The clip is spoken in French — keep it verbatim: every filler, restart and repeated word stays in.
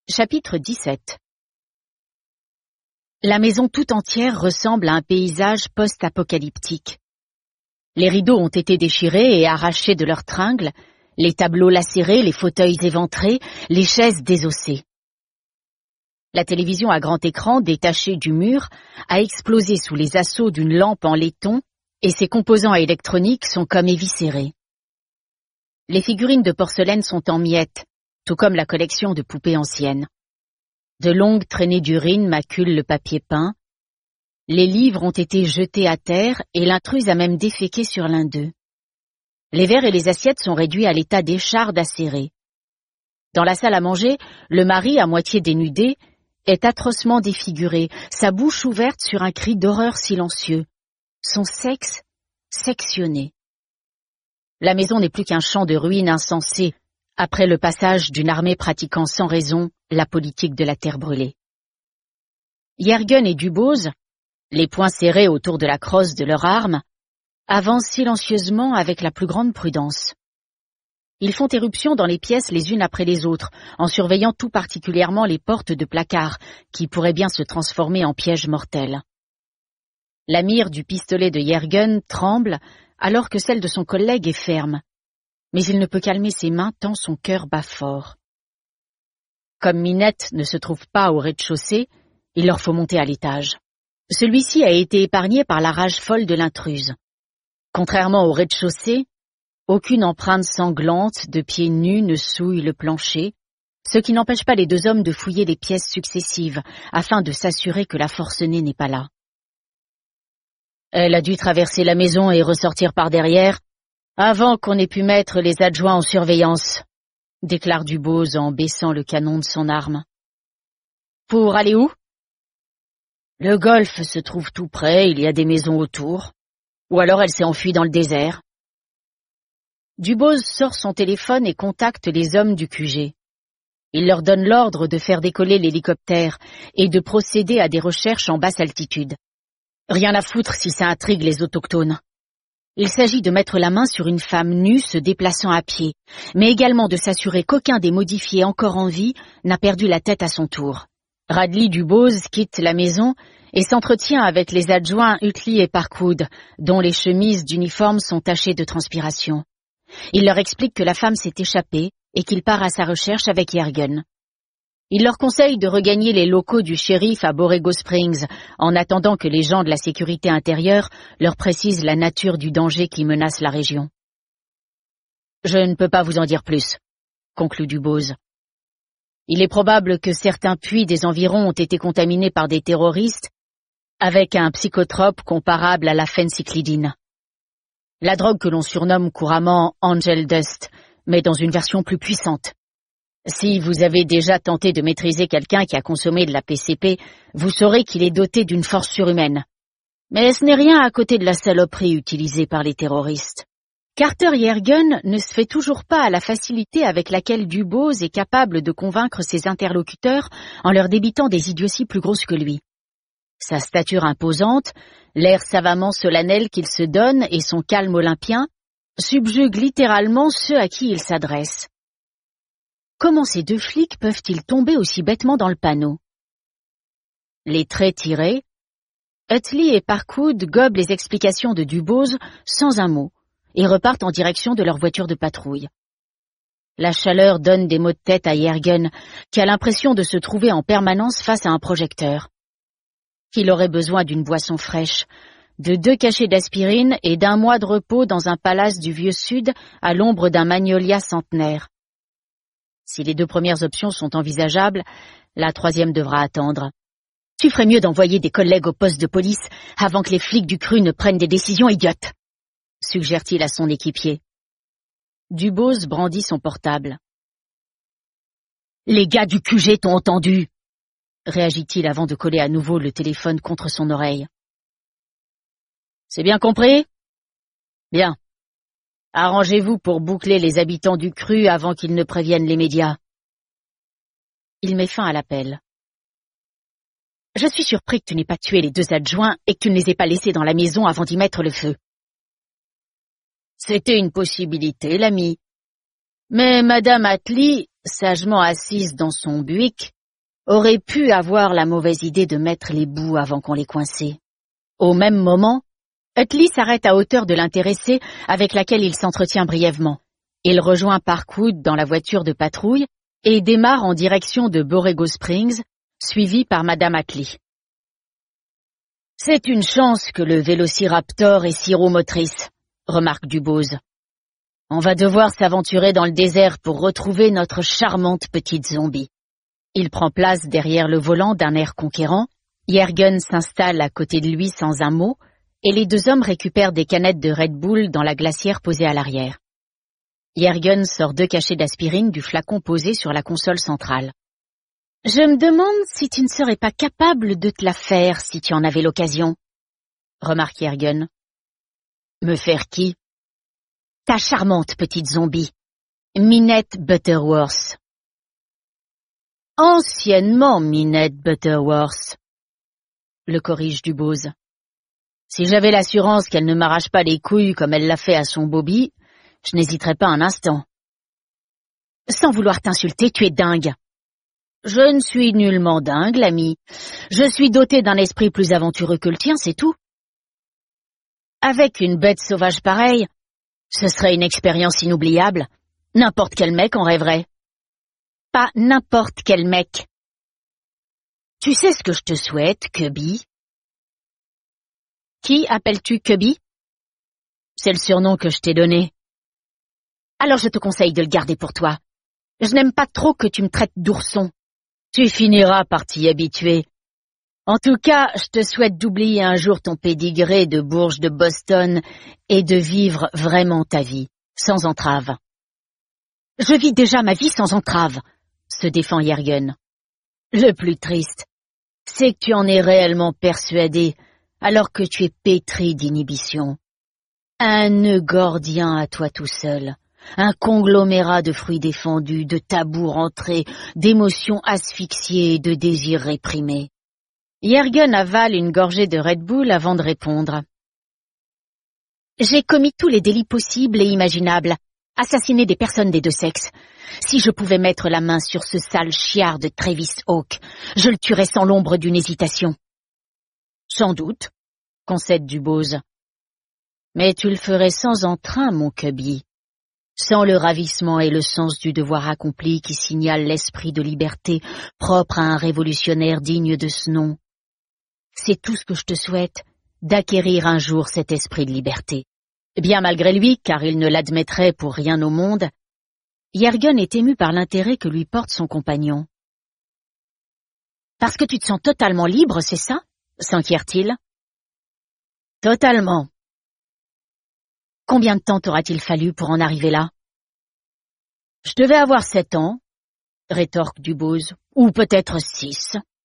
Chapitre dix-sept. La maison tout entière ressemble à un paysage post-apocalyptique. Les rideaux ont été déchirés et arrachés de leurs tringles, les tableaux lacérés, les fauteuils éventrés, les chaises désossées. La télévision à grand écran, détachée du mur, a explosé sous les assauts d'une lampe en laiton et ses composants électroniques sont comme éviscérés. Les figurines de porcelaine sont en miettes, tout comme la collection de poupées anciennes. De longues traînées d'urine maculent le papier peint. Les livres ont été jetés à terre et l'intruse a même déféqué sur l'un d'eux. Les verres et les assiettes sont réduits à l'état d'échardes acérées. Dans la salle à manger, le mari, à moitié dénudé, est atrocement défiguré, sa bouche ouverte sur un cri d'horreur silencieux, son sexe sectionné. La maison n'est plus qu'un champ de ruines insensé, après le passage d'une armée pratiquant sans raison la politique de la terre brûlée. Yergun et Dubose, les poings serrés autour de la crosse de leurs armes, avancent silencieusement avec la plus grande prudence. Ils font éruption dans les pièces les unes après les autres, en surveillant tout particulièrement les portes de placard, qui pourraient bien se transformer en pièges mortels. La mire du pistolet de Yergun tremble, alors que celle de son collègue est ferme. Mais il ne peut calmer ses mains tant son cœur bat fort. Comme Minette ne se trouve pas au rez-de-chaussée, il leur faut monter à l'étage. Celui-ci a été épargné par la rage folle de l'intruse. Contrairement au rez-de-chaussée, aucune empreinte sanglante de pieds nus ne souille le plancher, ce qui n'empêche pas les deux hommes de fouiller les pièces successives, afin de s'assurer que la forcenée n'est pas là. Elle a dû traverser la maison et ressortir par derrière, avant qu'on ait pu mettre les adjoints en surveillance, déclare Dubose en baissant le canon de son arme. Pour aller où? Le golfe se trouve tout près, il y a des maisons autour. Ou alors elle s'est enfuie dans le désert. Dubose sort son téléphone et contacte les hommes du Q G. Il leur donne l'ordre de faire décoller l'hélicoptère et de procéder à des recherches en basse altitude. Rien à foutre si ça intrigue les autochtones. Il s'agit de mettre la main sur une femme nue se déplaçant à pied, mais également de s'assurer qu'aucun des modifiés encore en vie n'a perdu la tête à son tour. Radley Dubose quitte la maison et s'entretient avec les adjoints Utley et Parkwood, dont les chemises d'uniforme sont tachées de transpiration. Il leur explique que la femme s'est échappée et qu'il part à sa recherche avec Yergun. Il leur conseille de regagner les locaux du shérif à Borrego Springs, en attendant que les gens de la sécurité intérieure leur précisent la nature du danger qui menace la région. « Je ne peux pas vous en dire plus », conclut Dubose. Il est probable que certains puits des environs ont été contaminés par des terroristes avec un psychotrope comparable à la phéncyclidine. La drogue que l'on surnomme couramment Angel Dust, mais dans une version plus puissante. Si vous avez déjà tenté de maîtriser quelqu'un qui a consommé de la P C P, vous saurez qu'il est doté d'une force surhumaine. Mais ce n'est rien à côté de la saloperie utilisée par les terroristes. Carter Yergun ne se fait toujours pas à la facilité avec laquelle Dubose est capable de convaincre ses interlocuteurs en leur débitant des idioties plus grosses que lui. Sa stature imposante, l'air savamment solennel qu'il se donne et son calme olympien subjuguent littéralement ceux à qui il s'adresse. Comment ces deux flics peuvent-ils tomber aussi bêtement dans le panneau? Les traits tirés, Utley et Parkwood gobent les explications de Dubose sans un mot et repartent en direction de leur voiture de patrouille. La chaleur donne des maux de tête à Yergun, qui a l'impression de se trouver en permanence face à un projecteur. Il aurait besoin d'une boisson fraîche, de deux cachets d'aspirine et d'un mois de repos dans un palace du vieux sud à l'ombre d'un magnolia centenaire. Si les deux premières options sont envisageables, la troisième devra attendre. Tu ferais mieux d'envoyer des collègues au poste de police avant que les flics du cru ne prennent des décisions idiotes, suggère-t-il à son équipier. Dubose brandit son portable. Les gars du Q G t'ont entendu, réagit-il avant de coller à nouveau le téléphone contre son oreille. C'est bien compris? Bien. Arrangez-vous pour boucler les habitants du cru avant qu'ils ne préviennent les médias. Il met fin à l'appel. Je suis surpris que tu n'aies pas tué les deux adjoints et que tu ne les aies pas laissés dans la maison avant d'y mettre le feu. C'était une possibilité, l'ami. Mais Madame Atlee, sagement assise dans son buick, aurait pu avoir la mauvaise idée de mettre les bouts avant qu'on les coinçait. Au même moment, Utley s'arrête à hauteur de l'intéressée avec laquelle il s'entretient brièvement. Il rejoint Parkwood dans la voiture de patrouille et démarre en direction de Borrego Springs, suivi par Madame Atlee. « C'est une chance que le Vélociraptor est syromotrice, » remarque Dubose. « On va devoir s'aventurer dans le désert pour retrouver notre charmante petite zombie. » Il prend place derrière le volant d'un air conquérant, Yergen s'installe à côté de lui sans un mot, et les deux hommes récupèrent des canettes de Red Bull dans la glacière posée à l'arrière. Yergen sort deux cachets d'aspirine du flacon posé sur la console centrale. « Je me demande si tu ne serais pas capable de te la faire si tu en avais l'occasion, » remarque Yergen. « Me faire qui ?»« Ta charmante petite zombie, Minette Butterworth. »« Anciennement Minette Butterworth, » le corrige Dubose. « Si j'avais l'assurance qu'elle ne m'arrache pas les couilles comme elle l'a fait à son Bobby, je n'hésiterais pas un instant. »« Sans vouloir t'insulter, tu es dingue. »« Je ne suis nullement dingue, l'ami. Je suis doté d'un esprit plus aventureux que le tien, c'est tout. Avec une bête sauvage pareille, ce serait une expérience inoubliable. N'importe quel mec en rêverait. Pas n'importe quel mec. Tu sais ce que je te souhaite, Cubby? » Qui appelles-tu Cubby? C'est le surnom que je t'ai donné. Alors je te conseille de le garder pour toi. Je n'aime pas trop que tu me traites d'ourson. Tu finiras par t'y habituer. En tout cas, je te souhaite d'oublier un jour ton pédigré de bourge de Boston et de vivre vraiment ta vie, sans entrave. Je vis déjà ma vie sans entrave, se défend Yergen. Le plus triste, c'est que tu en es réellement persuadé, alors que tu es pétri d'inhibition. Un nœud gordien à toi tout seul. Un conglomérat de fruits défendus, de tabous rentrés, d'émotions asphyxiées et de désirs réprimés. Yergen avale une gorgée de Red Bull avant de répondre. J'ai commis tous les délits possibles et imaginables, assassiné des personnes des deux sexes. Si je pouvais mettre la main sur ce sale chiard de Travis Hawk, je le tuerais sans l'ombre d'une hésitation. Sans doute, concède Dubose. Mais tu le ferais sans entrain, mon Cubby. Sans le ravissement et le sens du devoir accompli qui signale l'esprit de liberté propre à un révolutionnaire digne de ce nom. C'est tout ce que je te souhaite, d'acquérir un jour cet esprit de liberté. Bien malgré lui, car il ne l'admettrait pour rien au monde, Yergen est ému par l'intérêt que lui porte son compagnon. « Parce que tu te sens totalement libre, c'est ça ?» s'inquière-t-il. « Totalement. » Combien de temps t'aura-t-il fallu pour en arriver là? Je devais avoir sept ans, rétorque Dubose, ou peut-être six.